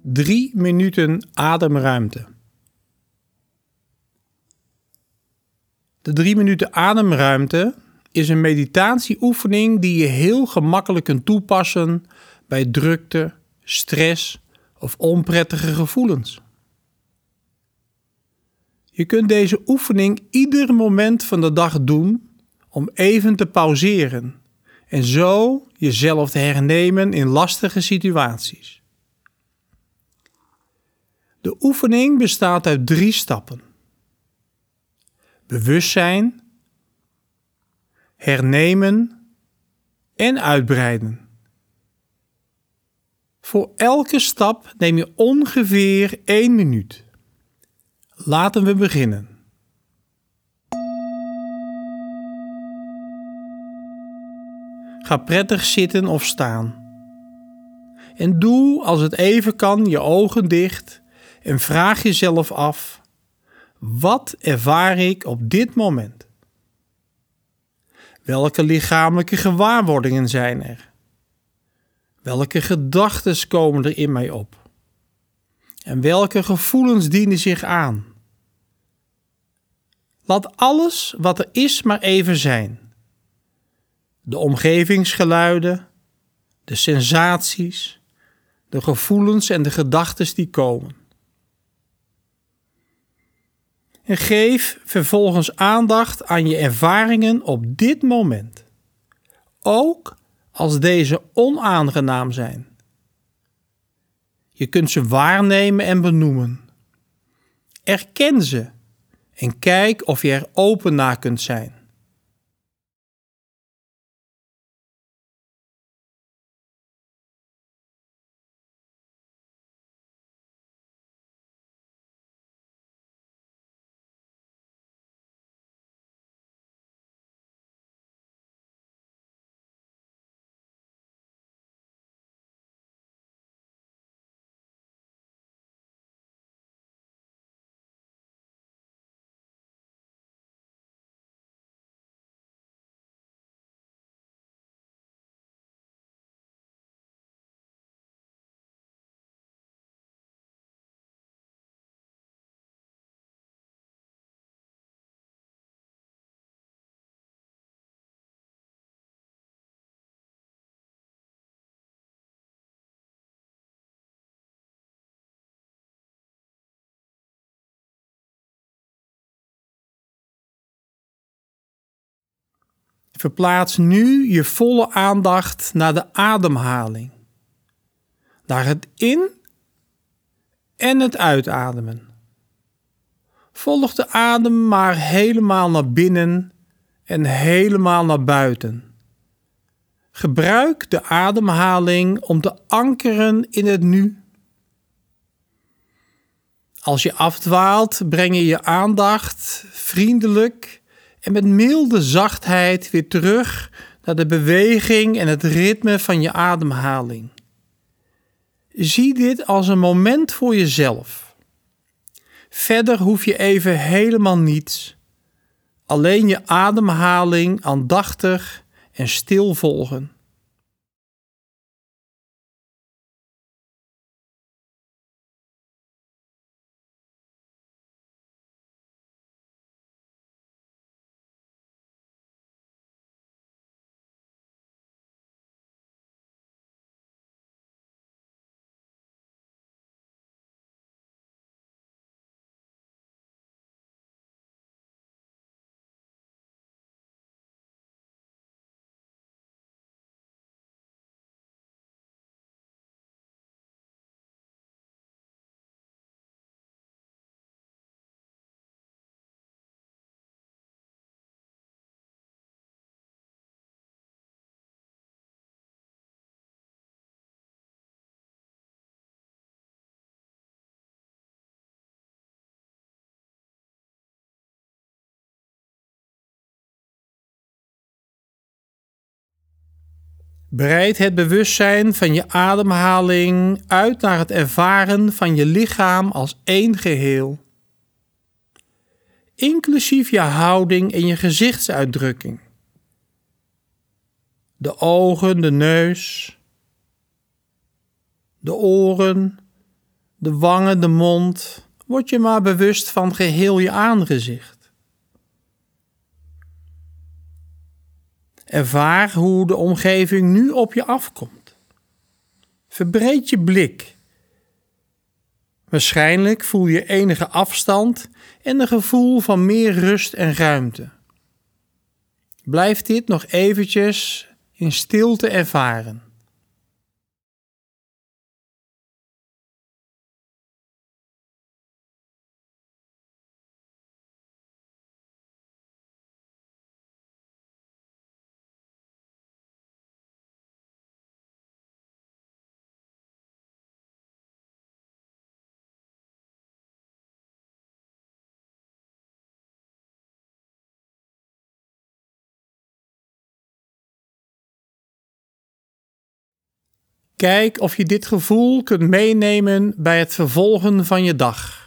3 minuten ademruimte. De 3 minuten ademruimte is een meditatieoefening die je heel gemakkelijk kunt toepassen bij drukte, stress of onprettige gevoelens. Je kunt deze oefening ieder moment van de dag doen om even te pauzeren en zo jezelf te hernemen in lastige situaties. De oefening bestaat uit 3 stappen: bewustzijn, hernemen en uitbreiden. Voor elke stap neem je ongeveer 1 minuut. Laten we beginnen. Ga prettig zitten of staan. En doe als het even kan je ogen dicht en vraag jezelf af: wat ervaar ik op dit moment? Welke lichamelijke gewaarwordingen zijn er? Welke gedachten komen er in mij op? En welke gevoelens dienen zich aan? Laat alles wat er is maar even zijn. De omgevingsgeluiden, de sensaties, de gevoelens en de gedachten die komen. En geef vervolgens aandacht aan je ervaringen op dit moment. Ook als deze onaangenaam zijn. Je kunt ze waarnemen en benoemen. Erken ze en kijk of je er open naar kunt zijn. Verplaats nu je volle aandacht naar de ademhaling. Naar het in- en het uitademen. Volg de adem maar helemaal naar binnen en helemaal naar buiten. Gebruik de ademhaling om te ankeren in het nu. Als je afdwaalt, breng je je aandacht vriendelijk en met milde zachtheid weer terug naar de beweging en het ritme van je ademhaling. Zie dit als een moment voor jezelf. Verder hoef je even helemaal niets. Alleen je ademhaling aandachtig en stil volgen. Breid het bewustzijn van je ademhaling uit naar het ervaren van je lichaam als één geheel. Inclusief je houding en je gezichtsuitdrukking. De ogen, de neus, de oren, de wangen, de mond. Word je maar bewust van geheel je aangezicht. Ervaar hoe de omgeving nu op je afkomt. Verbreed je blik. Waarschijnlijk voel je enige afstand en een gevoel van meer rust en ruimte. Blijf dit nog eventjes in stilte ervaren. Kijk of je dit gevoel kunt meenemen bij het vervolgen van je dag.